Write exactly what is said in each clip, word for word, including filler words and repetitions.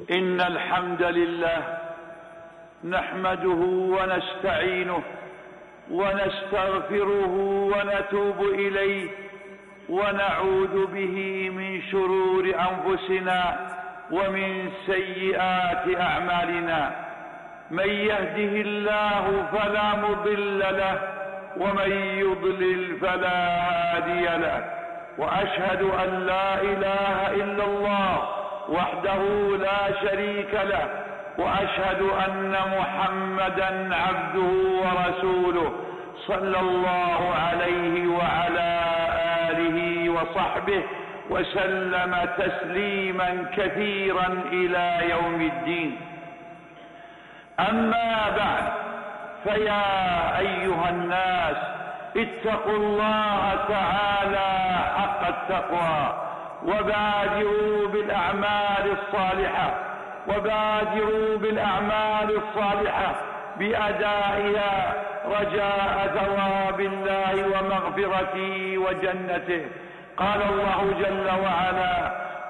إن الحمد لله نحمده ونستعينه ونستغفره ونتوب إليه ونعوذ به من شرور أنفسنا ومن سيئات أعمالنا. من يهده الله فلا مضل له ومن يضلل فلا هادي له، وأشهد أن لا إله إلا الله وحده لا شريك له، وأشهد أن محمدا عبده ورسوله صلى الله عليه وعلى آله وصحبه وسلم تسليما كثيرا إلى يوم الدين. أما بعد، فيا أيها الناس اتقوا الله تعالى حق التقوى، وبادروا بالأعمال الصالحة وبادروا بالأعمال الصالحة بأدائها رجاء ثواب الله ومغفرته وجنته. قال الله جل وعلا: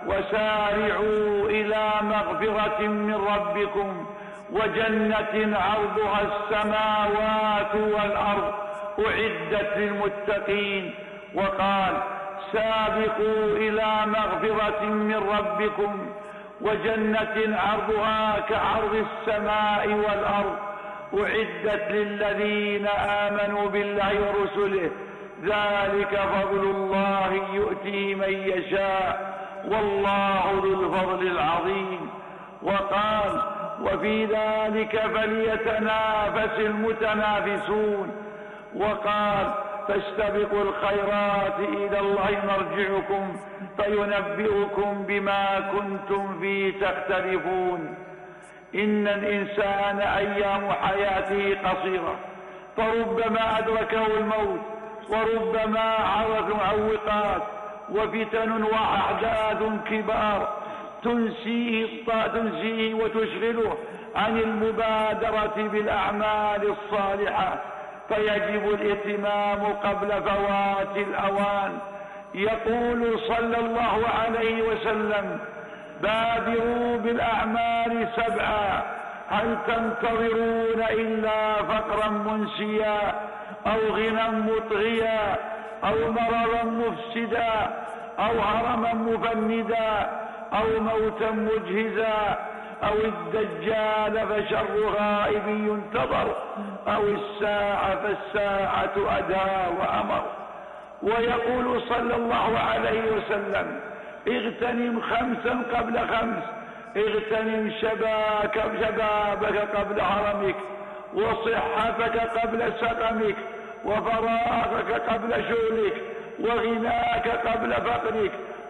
وسارعوا إلى مغفرة من ربكم وجنة عرضها السماوات والأرض أعدت للمتقين. وقال: سابقوا إلى مغفرة من ربكم وجنة عرضها كعرض السماء والأرض أعدت للذين آمنوا بالله ورسله، ذلك فضل الله يؤتيه من يشاء والله ذو الفضل العظيم. وقال: وفي ذلك فليتنافس المتنافسون. وقال: فاستبقوا الخيرات إلى الله مرجعكم فينبئكم بما كنتم فيه تختلفون. إن الإنسان أيام حياته قصيرة، فربما أدركه الموت وربما عرض معوقات وفتن وأحداث كبار تنسيه, تنسيه وتشغله عن المبادرة بالأعمال الصالحة، فيجب الاهتمام قبل فوات الأوان. يقول صلى الله عليه وسلم: بادروا بالأعمال سبعا، هل تنتظرون إلا فقرا منسيا أو غنى مطغيا أو مرضا مفسدا أو هرما مفندا أو موتا مجهزا أو الدجال فشر غائب ينتظر أو الساعة فالساعة أدهى وأمر. ويقول صلى الله عليه وسلم: اغتنم خمسا قبل خمس، اغتنم شباك شبابك قبل هرمك، وصحتك قبل سقمك، وفراغك قبل شغلك، وغناك قبل فقرك،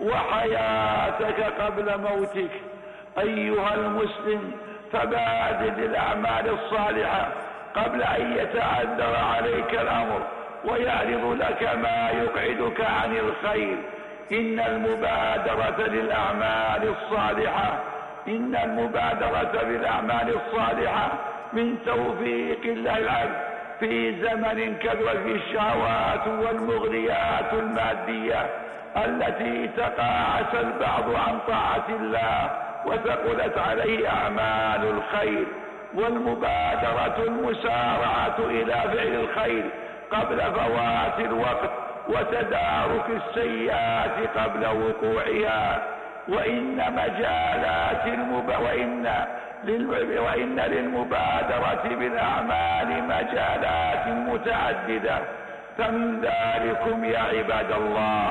وحياتك قبل موتك. أيها المسلم، فبادر بالأعمال الصالحة قبل أن يتعذر عليك الأمر ويعرض لك ما يبعدك عن الخير. إن المبادرة للأعمال الصالحة إن المبادرة بالأعمال الصالحة من توفيق الله العبد في زمن كثر فيه الشهوات والمغريات المادية التي تقاعس البعض عن طاعة الله وثقلت عليه أعمال الخير. والمبادرة المسارعة إلى فعل الخير قبل فوات الوقت وتدارك السيئات قبل وقوعها. وإن مجالات المب... وإن, لل... وإن للمبادرة بالأعمال مجالات متعددة، فمن ذلكم يا عباد الله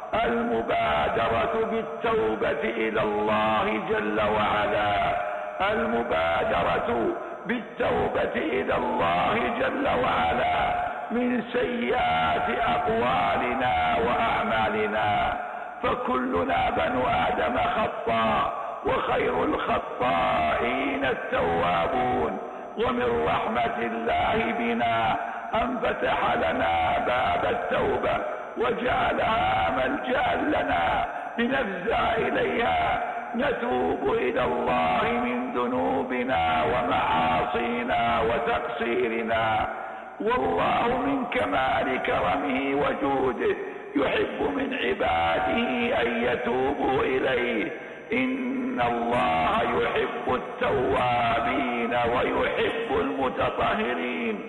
المبادرة بالتوبة إلى الله جل وعلا المبادرة بالتوبة إلى الله جل وعلا من سيئات أقوالنا وأعمالنا، فكلنا بنو آدم خطاء، وخير الخطائين التوابون. ومن رحمة الله بنا أن فتح لنا باب التوبة وجعلها ملجأ لنا لنفزع إليها نتوب إلى الله من ذنوبنا ومعاصينا وتقصيرنا. والله من كمال كرمه وجوده يحب من عباده أن يتوبوا إليه. إن الله يحب يحب التوابين ويحب المتطهرين.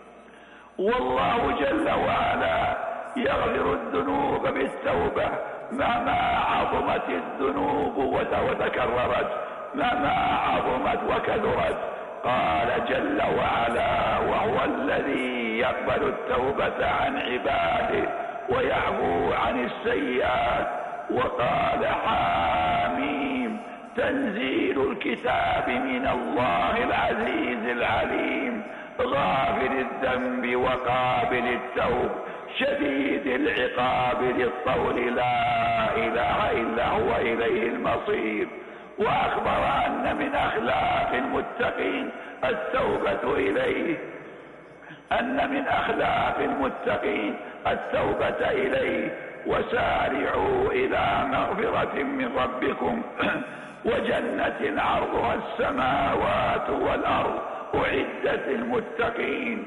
والله جل وعلا يغفر الذنوب بالتوبة مهما عظمت الذنوب وتكررت، مهما عظمت وكثرت. قال جل وعلا: وهو الذي يقبل التوبة عن عباده ويعفو عن السيئات. وقال: حاميم، تنزيل الكتاب من الله العزيز العليم، غافر الذنب وقابل التوب، شديد العقاب للطول، لا إله إلا هو، إليه المصير. وأخبر أن من أخلاق المتقين التوبة إليه، أن من أخلاق المتقين التوبة إليه. وسارعوا إلى مغفرة من ربكم وجنة عرضها السماوات والأرض أعدت للمتقين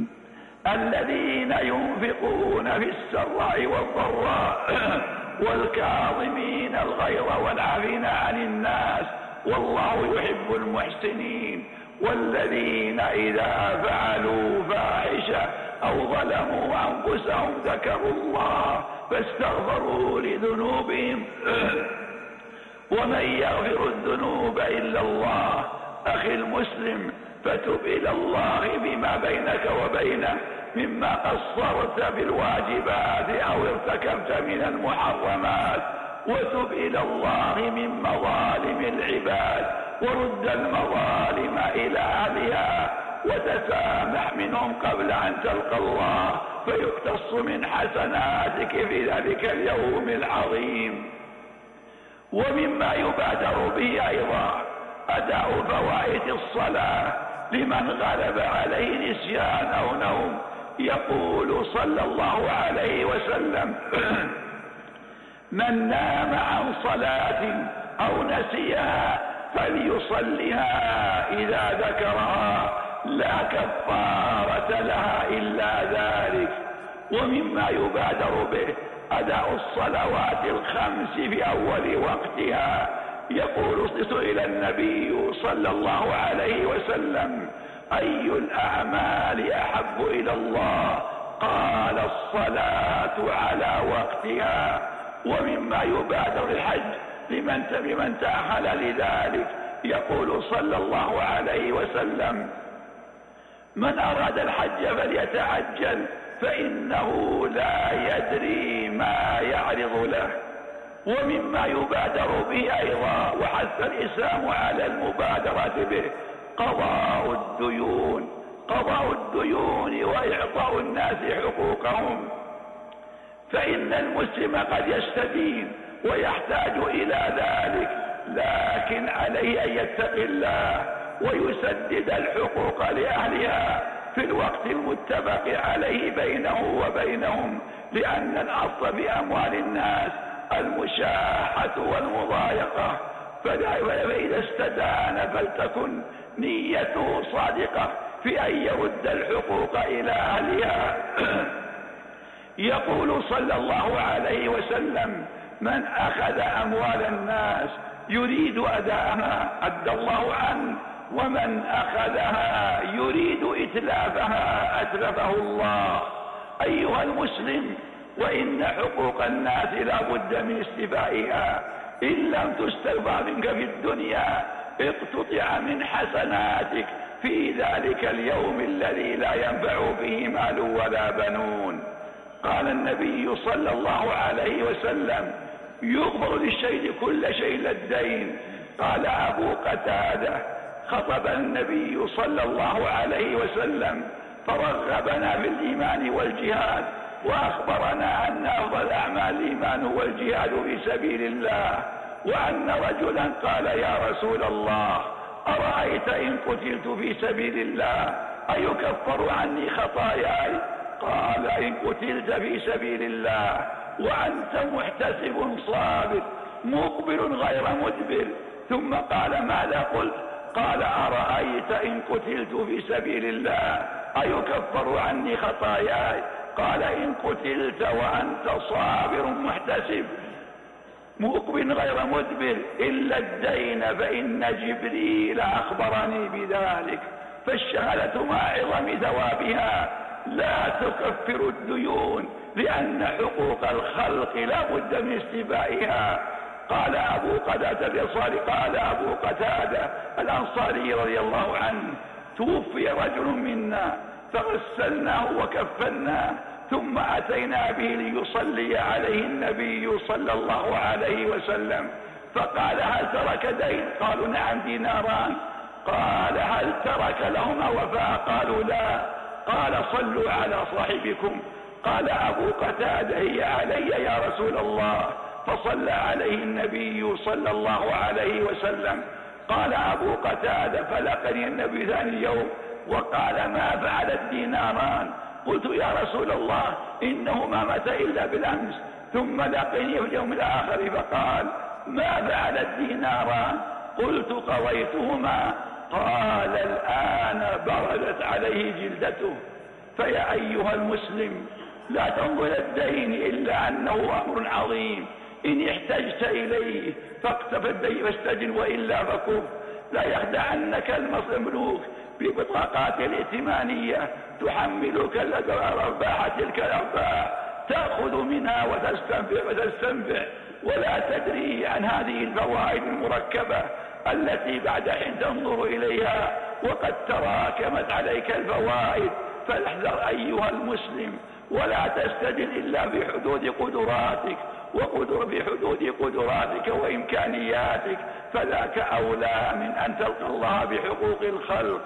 الذين ينفقون في السراء والضراء والكاظمين الغيظ والعافين عن الناس والله يحب المحسنين. والذين إذا فعلوا فاحشة أو ظلموا أنفسهم ذكروا الله فاستغفروا لذنوبهم ومن يغفر الذنوب إلا الله. أخي المسلم، فتب إلى الله بما بينك وبينه مما قصرت بالواجبات أو ارتكبت من المحرمات، وتب إلى الله من مظالم العباد، ورد المظالم إلى أهلها، وتسامح منهم قبل أن تلقى الله فيقتص من حسناتك في ذلك اليوم العظيم. ومما يبادر به أيضا أداء فوائد الصلاة لمن غلب عليه نسيان أو نوم. يقول صلى الله عليه وسلم: من نام عن صلاة أو نسيها فليصلها إذا ذكرها، لا كفارة لها إلا ذلك. ومما يبادر به أداء الصلوات الخمس في أول وقتها. يقول سئل النبي صلى الله عليه وسلم: أي الأعمال أحب إلى الله؟ قال: الصلاة على وقتها. ومما يبادر الحج لمن لمن تأهل لذلك. يقول صلى الله عليه وسلم: من أراد الحج فليتعجل فإنه لا يدري ما يعرض له. ومما يبادر به أيضا وحث الإسلام على المبادرة به قضاء الديون، قضاء الديون وإعطاء الناس حقوقهم. فإن المسلم قد يستدين ويحتاج إلى ذلك، لكن عليه أن يتقي الله ويسدد الحقوق لأهلها في الوقت المتفق عليه بينه وبينهم، لأن الأصل في أموال الناس المشاحة والمضايقة. فإذا استدان فلتكن نيته صادقة في أن يرد الحقوق إلى أهلها. يقول صلى الله عليه وسلم: من أخذ أموال الناس يريد أداءها أدى الله عنه، ومن أخذها يريد إتلافها أتلفه الله. أيها المسلم، وإن حقوق الناس لا بد من استيفائها، إن لم تستوفى منك في الدنيا اقتطع من حسناتك في ذلك اليوم الذي لا ينفع فيه مال ولا بنون. قال النبي صلى الله عليه وسلم: يغفر للشيء كل شيء إلا الدين. قال أبو قتادة: خطب النبي صلى الله عليه وسلم فرغبنا في الإيمان والجهاد، وأخبرنا أن أفضل أعمال الإيمان هو الجهاد في سبيل الله. وأن رجلا قال: يا رسول الله، أرأيت إن قتلت في سبيل الله أيكفر عني خطاياي؟ قال: إن قتلت في سبيل الله وأنت محتسب صابر مقبل غير مدبر. ثم قال: ماذا قلت؟ قال: أرأيت إن قتلت في سبيل الله أيكفر عني خطاياي؟ قال: إن قتلت وأنت صابر محتسب مقبل غير مدبر إلا الدين فإن جبريل أخبرني بذلك. فالشهادة مع عظم ثوابها لا تكفر الديون، لأن حقوق الخلق لا بد من استيفائها. قال أبو قتادة الأنصاري قال أبو قتادة الأنصاري رضي الله عنه: توفي رجل منا فغسلناه وكفناه ثم أتينا به ليصلي عليه النبي صلى الله عليه وسلم، فقال: هل ترك دين؟ قالوا: نعم ديناران. قال: هل ترك لهما وفاء؟ قالوا: لا. قال: صلوا على صاحبكم. قال أبو قتادة: هي علي يا رسول الله. فصلى عليه النبي صلى الله عليه وسلم. قال أبو قتادة: فلقني النبي ثاني يوم وقال: ما فعل الديناران؟ قلت: يا رسول الله إنه ما مات إلا بالأمس. ثم لقني في اليوم الآخر فقال: ما فعل الديناران؟ قلت: قضيتهما. قال: الآن بردت عليه جلدته. فيا أيها المسلم، لا تنظر الدين إلا أنه أمر عظيم، إن احتجت إليه فاقتف الدين فاستجن وإلا فكف. لا يخدعنك المملوك ببطاقات الائتمانية تحملك الأرباح، تلك الأرباح تأخذ منها وتستنفع وتستنفع ولا تدري عن هذه الفوائد المركبة التي بعد حين تنظر إليها وقد تراكمت عليك الفوائد. فاحذر أيها المسلم، ولا تستدل إلا بحدود قدراتك وقدر بحدود قدراتك وإمكانياتك، فذاك أولى من أن تلقى الله بحقوق الخلق.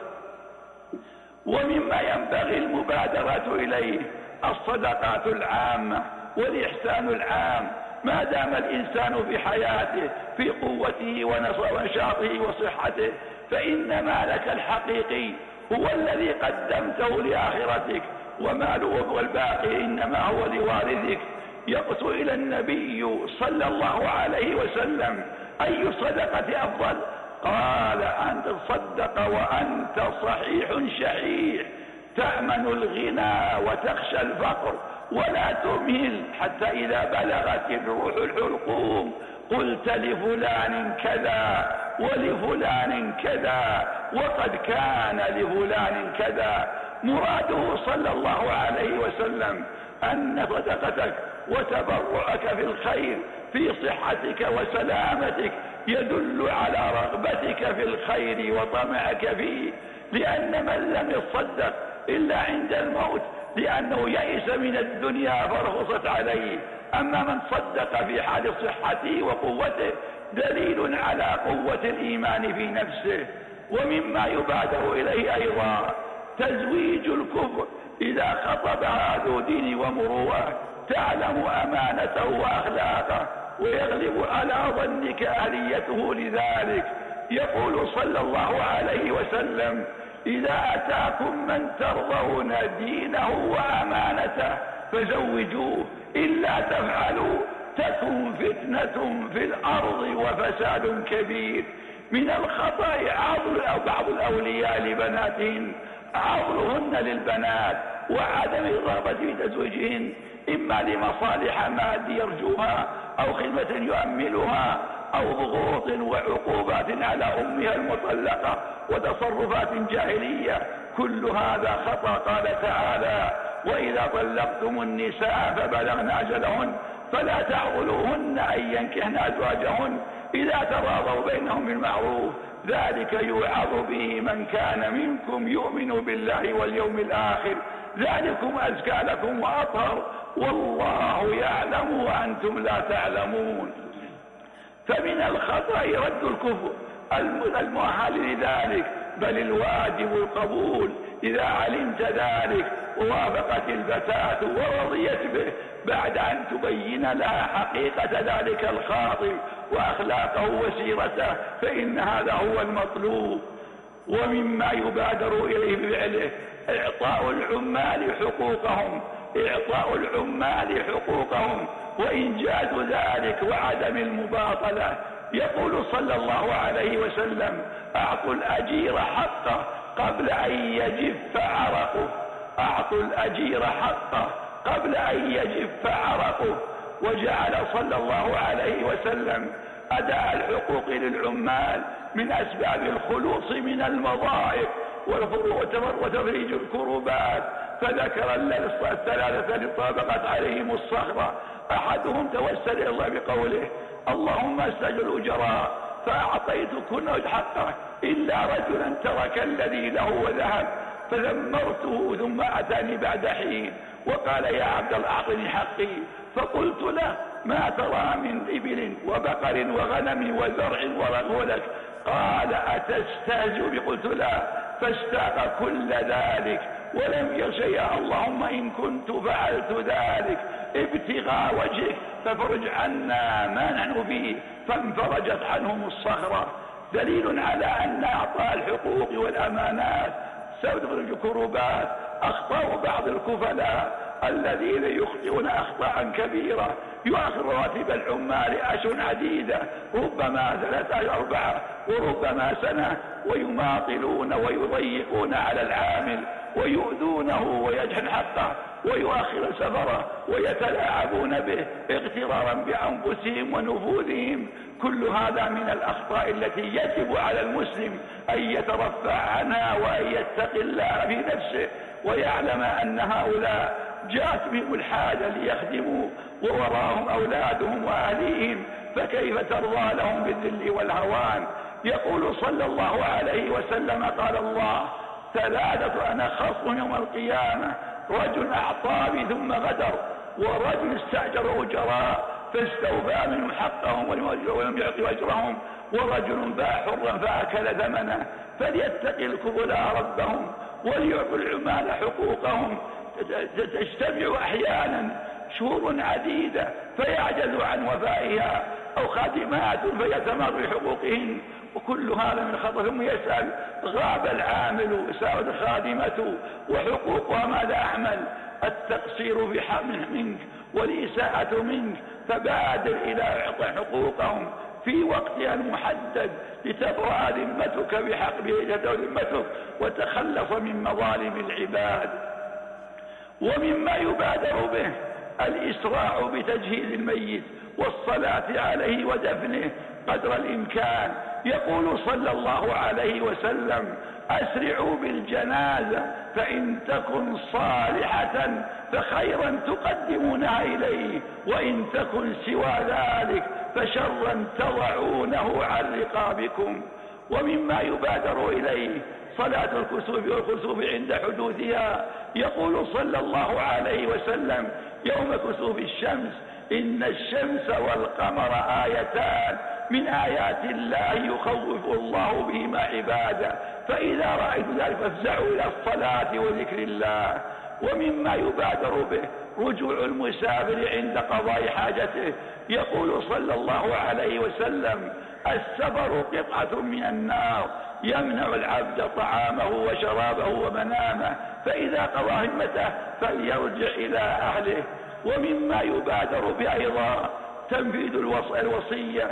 ومما ينبغي المبادرة إليه الصدقات العامة والإحسان العام ما دام الإنسان في حياته في قوته ونشاطه وصحته، فإن مالك الحقيقي هو الذي قدمته لآخرتك، وماله والباقي إنما هو لوارثك. يقص إلى النبي صلى الله عليه وسلم: أي صدقة أفضل؟ قال: أن تصدق وأنت صحيح شحيح تأمن الغنى وتخشى الفقر ولا تمهل حتى إذا بلغت الروح الحلقوم قلت لفلان كذا ولفلان كذا وقد كان لفلان كذا. مراده صلى الله عليه وسلم أن صدقتك وتبرعك في الخير في صحتك وسلامتك يدل على رغبتك في الخير وطمعك فيه، لأن من لم يصدق إلا عند الموت لأنه يئس من الدنيا فرخصت عليه، أما من صدق في حال صحته وقوته دليل على قوة الإيمان في نفسه. ومما يبادر إليه أيضا تزويج الكفر إذا خطبها ذو دين ومروءة تعلم أمانته وأخلاقه ويغلب على ظنك أهليته لذلك. يقول صلى الله عليه وسلم: إذا أتاكم من ترضون دينه وأمانته فزوجوه، إلا تفعلوا تكن فتنة في الأرض وفساد كبير. من الخطأ عضل أو بعض الأولياء لبناتهن، عضلهن للبنات وعدم الرغبة في تزويجهن، إما لمصالح مادية يرجوها أو خدمة يؤملها أو ضغوط وعقوبات على أمها المطلقة وتصرفات جاهلية. كل هذا خطأ. قال تعالى: وإذا طلقتم النساء فبلغن أجلهن فلا تعضلوهن أن ينكحن أزواجهن إذا تراضوا بينهم بالمعروف، ذلك يوعظ به من كان منكم يؤمن بالله واليوم الآخر، ذلكم أزكى لكم وأطهر والله يعلم وأنتم لا تعلمون. فمن الخطأ رد الكفر المؤهل لذلك، بل الواجب القبول إذا علمت ذلك ووافقت الفتاة ورضيت به بعد أن تبين لها حقيقة ذلك الخاطب وأخلاقه وسيرته، فإن هذا هو المطلوب. ومما يبادر إليه بفعله إعطاء العمال حقوقهم إعطاء العمال حقوقهم وإنجاز ذلك وعدم المباطلة. يقول صلى الله عليه وسلم: أعطوا الأجير حقه قبل أن يجف عرقه أعطوا الأجير حقه قبل أن يجف عرقه. وجعل صلى الله عليه وسلم أداء الحقوق للعمال من أسباب الخلوص من المضائق وتفريج الكروبات، فذكر الثلاثة الذين طابقت عليهم الصخرة. أحدهم توسل إلى الله بقوله: اللهم استجل الأجراء فأعطيت كل حقه إلا رجلا ترك الذي له وذهب، فذمرته ثم أتاني بعد حين وقال: يا عبد الله أعطني حقي. فقلت له: ما ترى من إبل وبقر وغنم وزرع ورغولك؟ قال: أتستهزئ؟ قلت: لا. فاشتاق كل ذلك ولم يغش: اللهم إن كنت فعلت ذلك ابتغاء وجهك ففرج عنا ما نحن فيه، فانفرجت عنهم الصخرة. دليل على أن أعطاء الحقوق والأمانات سبب الكروبات. أخطاء بعض الكفلاء الذين يخطئون أخطاء كبيرة، يؤخر رواتب العمال أشهر عديدة، ربما ثلاثة أربعة وربما سنة، ويماطلون ويضيقون على العامل ويؤذونه ويجهل حقه ويؤخر سفره ويتلاعبون به اغترارا بأنفسهم ونفوذهم. كل هذا من الأخطاء التي يجب على المسلم أن يترفع عنها وأن يتقي الله في نفسه ويعلم أن هؤلاء جاءت بهم الحاجة ليخدموا ووراهم أولادهم وأهليهم، فكيف ترضى لهم بالذل والهوان؟ يقول صلى الله عليه وسلم: قال الله: ثلاثة أنا خصم يوم القيامة: رجل أعطاني ثم غدر، ورجل استأجر أجراء فاستوفى منهم حقهم ولم يعطوا أجرهم، ورجل باع حرا فأكل ثمنه. فليتق الكفلاء ربهم وليعطوا العمال حقوقهم. تجتمع أحيانا شهور عديدة فيعجز عن وفائها، أو خادمات فيتمر بحقوقهن، وكل هذا من خطأ. ثم يسأل: غاب العامل ساعد خادمته وحقوقها ماذا أعمل؟ التقصير بحق منك والإساءة منك، فبادر إلى إعطاء حقوقهم في وقتها المحدد لتبرأ ذمتك بحق ذمتك وتخلص من مظالم العباد. ومما يبادر به الإسراع بتجهيز الميت والصلاة عليه ودفنه قدر الإمكان. يقول صلى الله عليه وسلم: أسرعوا بالجنازة فإن تكن صالحة فخيرا تقدمونها إليه، وإن تكن سوى ذلك فشرا تضعونه عن رقابكم. ومما يبادر إليه صلاة الكسوف والخسوف عند حدوثها. يقول صلى الله عليه وسلم: يوم كسوف الشمس إن الشمس والقمر آيتان من آيات الله يخوف الله بهما عباده، فإذا رأيت ذلك فافزعوا إلى الصلاة وذكر الله. ومما يبادر به رجوع المسافر عند قضاء حاجته. يقول صلى الله عليه وسلم: السفر قطعة من النار يمنع العبد طعامه وشرابه ومنامه، فإذا قضى همته فليرجع إلى أهله. ومما يبادر به أيضا تنفيذ الوصية،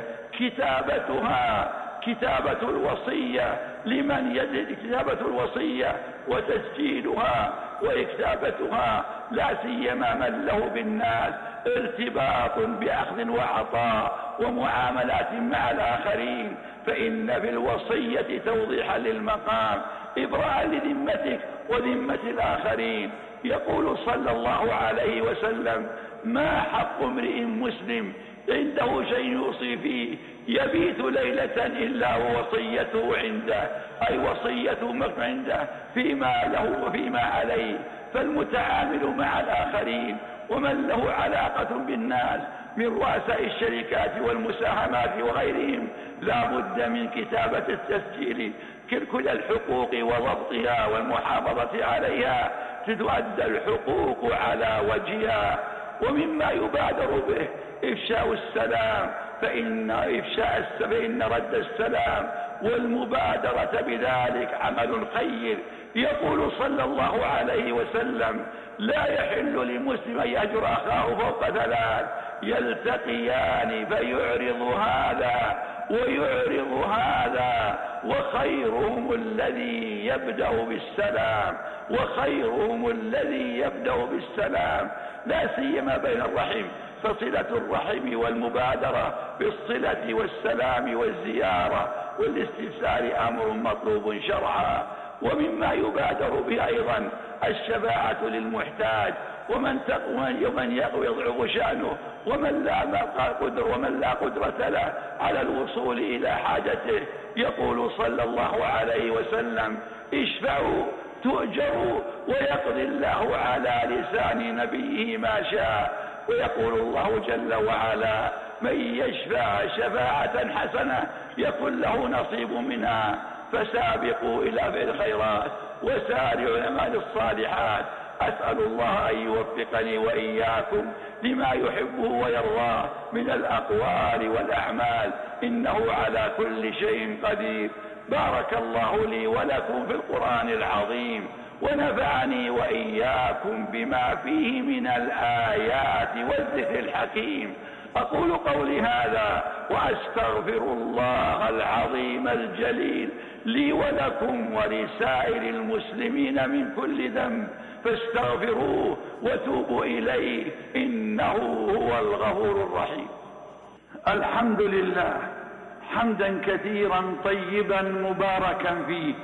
كتابتها كتابة الوصية لمن يجد كتابة الوصية وتسجيلها وإكتابتها، لا سيما من له بالناس ارتباط بأخذ وعطاء ومعاملات مع الآخرين، فإن في الوصية توضيحا للمقام، إبراء لذمتك وذمة الآخرين. يقول صلى الله عليه وسلم: ما حق امرئ مسلم عنده شيء يوصي فيه يبيت ليلة إلا ووصيته عنده، أي وصيته عنده فيما له وفيما عليه. فالمتعامل مع الآخرين ومن له علاقة بالناس من رؤساء الشركات والمساهمات وغيرهم لا بد من كتابة التسجيل كل الحقوق وضبطها والمحافظة عليها تؤدى الحقوق على وجهها. ومما يبادر به إفشاء السلام، فإن إفشاء فإن رد السلام والمبادرة بذلك عمل خير. يقول صلى الله عليه وسلم: لا يحل لمسلم أن يهجر أخاه فوق ثلاث، يلتقيان فيعرض هذا ويعرض هذا، وخيرهم الذي يبدأ بالسلام وخيرهم الذي يبدأ بالسلام، لا سيما بين الرحم، فصلة الرحم والمبادرة بالصلة والسلام والزيارة والاستفسار أمر مطلوب شرعا. ومما يبادر به أيضا الشفاعة للمحتاج، ومن ومن يضعف شأنه، ومن لا قدر ومن لا قدرة له على الوصول إلى حاجته. يقول صلى الله عليه وسلم: اشفعوا تؤجروا، ويقضي الله على لسان نبيه ما شاء. ويقول الله جل وعلا: من يشفع شفاعة حسنة يكن له نصيب منها، فسابقوا إلى فعل الخيرات وسارعوا إلى أعمال الصالحات. أسأل الله أن يوفقني وإياكم لما يحبه ويرضاه من الأقوال والأعمال، إنه على كل شيء قدير. بارك الله لي ولكم في القرآن العظيم، ونفعني وإياكم بما فيه من الآيات والذكر الحكيم. أقول قولي هذا وأستغفر الله العظيم الجليل لي ولكم ولسائر المسلمين من كل ذنب، فاستغفروه وتوبوا إليه، إنه هو الغفور الرحيم. الحمد لله حمدا كثيرا طيبا مباركا فيه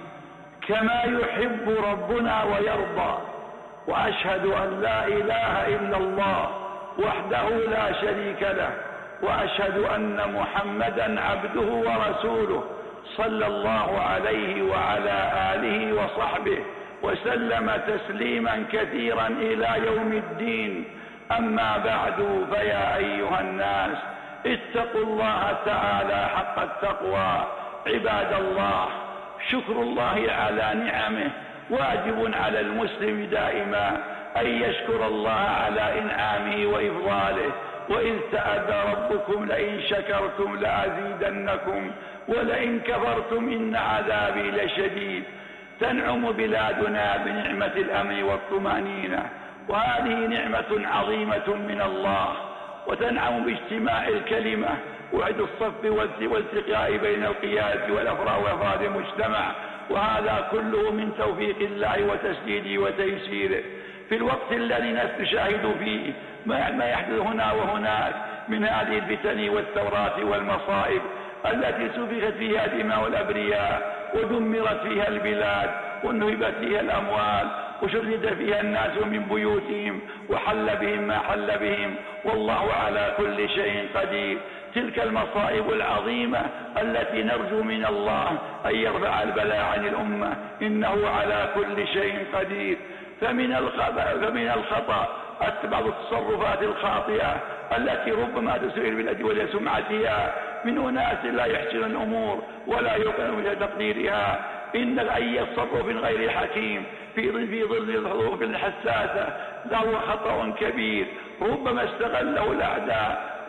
كما يحب ربنا ويرضى. وأشهد أن لا إله إلا الله وحده لا شريك له، وأشهد أن محمدا عبده ورسوله صلى الله عليه وعلى آله وصحبه وسلم تسليما كثيرا إلى يوم الدين. أما بعد، فيا أيها الناس اتقوا الله تعالى حق التقوى. عباد الله، شكر الله على نعمه واجب على المسلم دائما أن يشكر الله على إنعامه وإفضاله. وإذ تأذى ربكم لئن شكرتم لأزيدنكم ولئن كفرتم إن عذابي لشديد. تنعم بلادنا بنعمة الأمن والطمأنينة، وهذه نعمة عظيمة من الله. وتنعم باجتماع الكلمة وعد الصف والالتقاء بين القيادة والأفراد وأفراد المجتمع، وهذا كله من توفيق الله وتسديده وتيسيره. في الوقت الذي نشاهد فيه ما يحدث هنا وهناك من هذه الفتن والثورات والمصائب التي سفكت فيها دماء الأبرياء، ودمرت فيها البلاد، ونهبت فيها الأموال، وشرد فيها الناس من بيوتهم، وحل بهم ما حل بهم، والله على كل شيء قدير. تلك المصائب العظيمة التي نرجو من الله أن يرفع البلاء عن الأمة، إنه على كل شيء قدير. فمن فمن الخطأ بعض التصرفات الخاطئة التي ربما تسيء بالأدب ولسمعتها من أناس لا يحسن الأمور ولا يقوم بتقديرها. إن أي تصرف غير حكيم في ظل في ظل الظروف الحساسة له خطأ كبير، ربما استغله الأعداء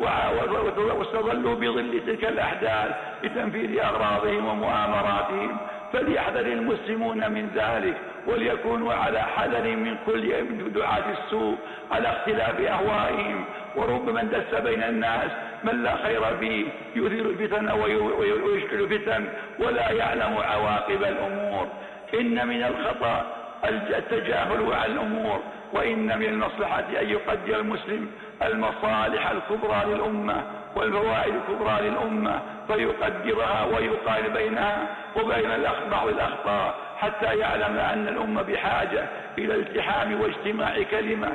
واستظلوا بظل تلك الأحداث لتنفيذ أغراضهم ومؤامراتهم. فليحذر المسلمون من ذلك، وليكونوا على حذر من كل دعاة السوء على اختلاف أهوائهم. وربما اندس بين الناس من لا خير فيه يثير الفتن ويشعل الفتن ولا يعلم عواقب الأمور. إن من الخطأ التجاهل على الأمور، وإن من المصلحة أن يقدر المسلم المصالح الكبرى للأمة والفوائد الكبرى للأمة فيقدرها ويقارن بينها وبين بعض الأخطاء، حتى يعلم أن الأمة بحاجة إلى التحام واجتماع كلمة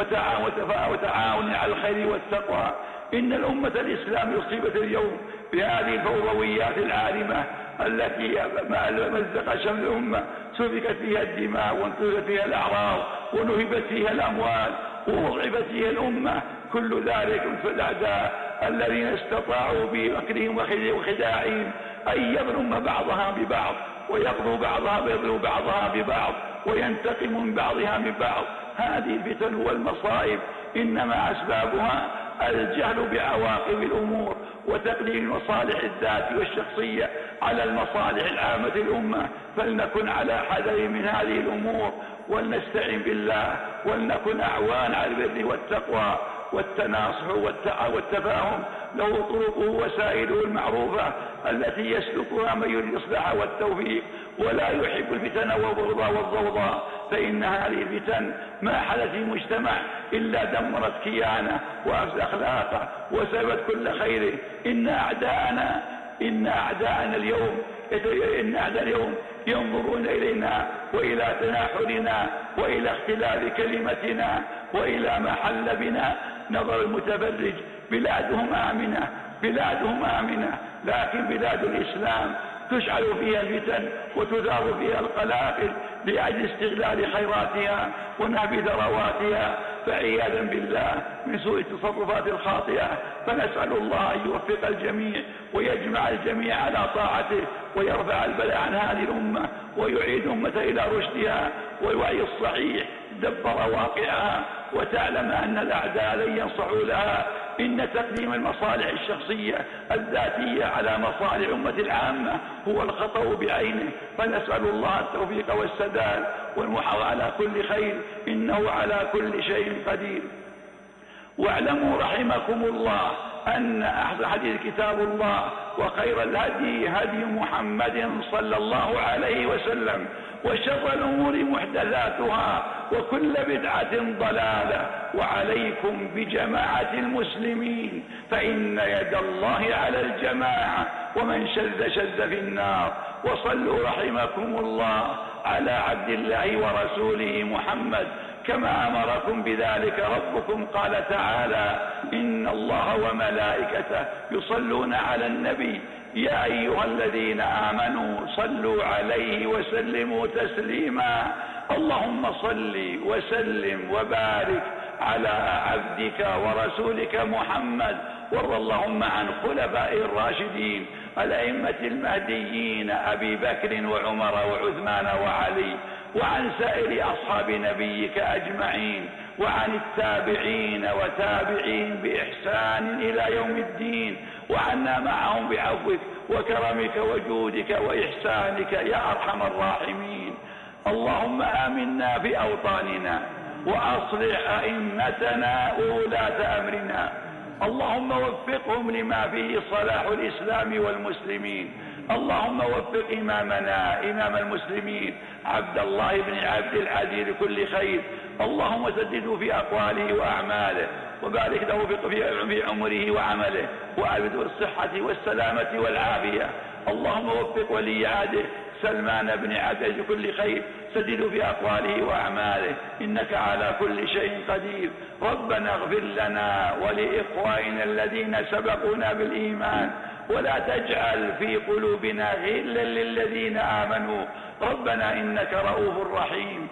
وتعاون على الخير والتقوى. إن الأمة الإسلام أصيبت اليوم بهذه الفوضويات العارمة التي مزق شمل الأمة، سفكت فيها الدماء وانتهكت فيها الأعراض ونهبت فيها الأموال ووضعفت فيها الأمة. كل ذلك في الأعداء الذين استطاعوا بمكرهم وخداعهم أن يظلم بعضها ببعض، ويقضوا بعضها ويضرب بعضها ببعض، وينتقم من بعضها ببعض. هذه الفتن والمصائب إنما أسبابها الجهل بعواقب الأمور وتقليل مصالح الذات والشخصية على المصالح العامة للأمة، فلنكن على حذر من هذه الأمور، ولنستعين بالله، ولنكن أعوان على البر والتقوى والتناصح والتفاهم. له طرقه وسائله المعروفة التي يسلكها من يريد الإصلاح والتوفيق، ولا يحب الفتن والبغضاء والضوضاء، فإن هذه الفتن ما حدث في مجتمع إلا دمرت كيانه وأفسد أخلاقه وسبت كل خيره. إن أعداءنا إن أعداءنا اليوم إن أعداء اليوم ينظرون إلينا وإلى تناحرنا وإلى اختلاف كلمتنا وإلى ما حل بنا نظر المتفرج. بلادهم آمنة بلادهم آمنة لكن بلاد الإسلام تشعل فيها الفتن وتثار فيها القلاقل لأجل استغلال خيراتها ونهب ثرواتها، فعياذا بالله من سوء التصرفات الخاطئة. فنسأل الله أن يوفق الجميع ويجمع الجميع على طاعته ويرفع البلاء عن هذه الأمة ويعيد الأمة إلى رشدها والوعي الصحيح دبر واقعها، وتعلم أن الأعداء لن ينصحوا لها. إن تقديم المصالح الشخصية الذاتية على مصالح أمة العامة هو الخطأ بعينه، فنسأل الله التوفيق والسداد والمحاولة على كل خير، إنه على كل شيء قدير. واعلموا رحمكم الله أن أحسن حديث كتاب الله، وخير الهدي هدي محمد صلى الله عليه وسلم، وشر الأمور محدثاتها وكل بدعة ضلالة، وعليكم بجماعة المسلمين فإن يد الله على الجماعة، ومن شذ شذ في النار. وصلوا رحمكم الله على عبد الله ورسوله محمد كما أمركم بذلك ربكم، قال تعالى: إن الله وملائكته يصلون على النبي يا أيها الذين آمنوا صلوا عليه وسلموا تسليما. اللهم صل وسلم وبارك على عبدك ورسولك محمد، وارض اللهم عن خلفائه الراشدين الأئمة المهديين أبي بكر وعمر وعثمان وعلي، وعن سائر أصحاب نبيك أجمعين، وعن التابعين وتابعين بإحسان إلى يوم الدين، وعنا معهم بعفوك وكرمك وجودك وإحسانك يا أرحم الراحمين. اللهم آمنا في أوطاننا وأصلح أئمتنا وولاة أمرنا، اللهم وفقهم لما فيه صلاح الإسلام والمسلمين. اللهم وفق إمامنا إمام المسلمين عبد الله بن عبد العزيز لكل خير، اللهم سدده في أقواله وأعماله، وبارك له في عمره وعمله، وأبده الصحة والسلامة والعافية. اللهم وفق ولي عهده سلمان بن عبد لكل خير، سدده في أقواله وأعماله، إنك على كل شيء قدير. ربنا اغفر لنا ولإخواننا الذين سبقونا بالإيمان، ولا تجعل في قلوبنا غلا للذين آمنوا، ربنا إنك رؤوف رحيم.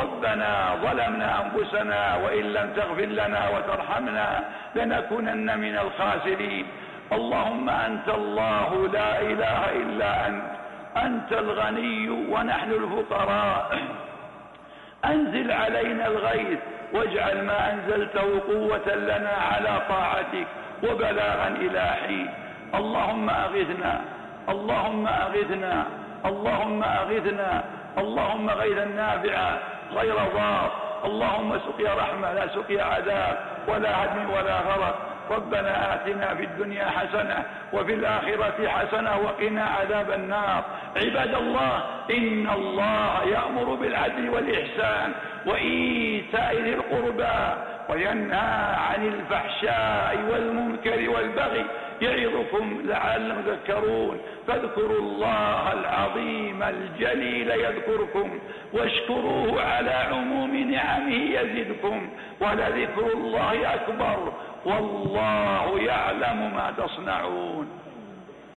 ربنا ظلمنا أنفسنا وإن لم تغفر لنا وترحمنا لنكونن من الخاسرين. اللهم أنت الله لا إله إلا أنت، أنت الغني ونحن الفقراء، أنزل علينا الغيث واجعل ما أنزلته قوة لنا على طاعتك وبلاغا إلى حين. اللهم أغثنا اللهم أغثنا اللهم أغثنا اللهم غيثا نافعا غير ضار، اللهم سقيا رحمة لا سقيا عذاب ولا هدم ولا غرق. ربنا آتنا في الدنيا حسنة وفي الآخرة حسنة وقنا عذاب النار. عباد الله، إن الله يأمر بالعدل والإحسان وإيتاء ذي القربى وينهى عن الفحشاء والمنكر والبغي، يعظكم لعلكم تذكرون. فاذكروا الله العظيم الجليل يذكركم، واشكروه على عموم نعمه يزدكم، ولذكر الله أكبر، والله يعلم ما تصنعون.